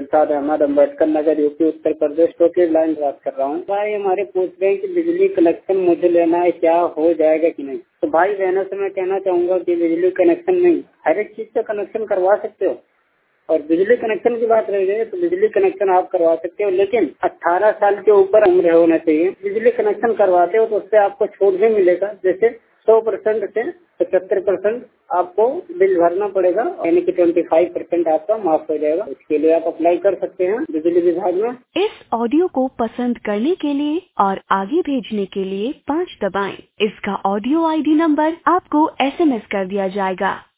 उस्ताद Ahmad Ambedkar Nagar UP Uttar Pradesh totally line बात कर रहा हूँ। भाई हमारे पूछ रहे हैं कि बिजली कनेक्शन मुझे लेना है, क्या हो जाएगा कि नहीं। तो भाई बहनों से मैं कहना चाहूँगा कि बिजली कनेक्शन नहीं, हर एक चीज का कनेक्शन करवा सकते हो। और बिजली कनेक्शन की बात रह गई तो बिजली कनेक्शन आप करवा सकते हो, लेकिन 18 साल के ऊपर उम्र होना चाहिए। बिजली कनेक्शन करवाते हो तो उससे आपको छूट भी मिलेगा, जैसे 100% से 75% आपको बिल भरना पड़ेगा, यानी कि 25% आपका माफ हो जाएगा। इसके लिए आप अप्लाई कर सकते हैं बिजली विभाग में। इस ऑडियो को पसंद करने के लिए और आगे भेजने के लिए 5 दबाएं। इसका ऑडियो ID नंबर आपको SMS कर दिया जाएगा।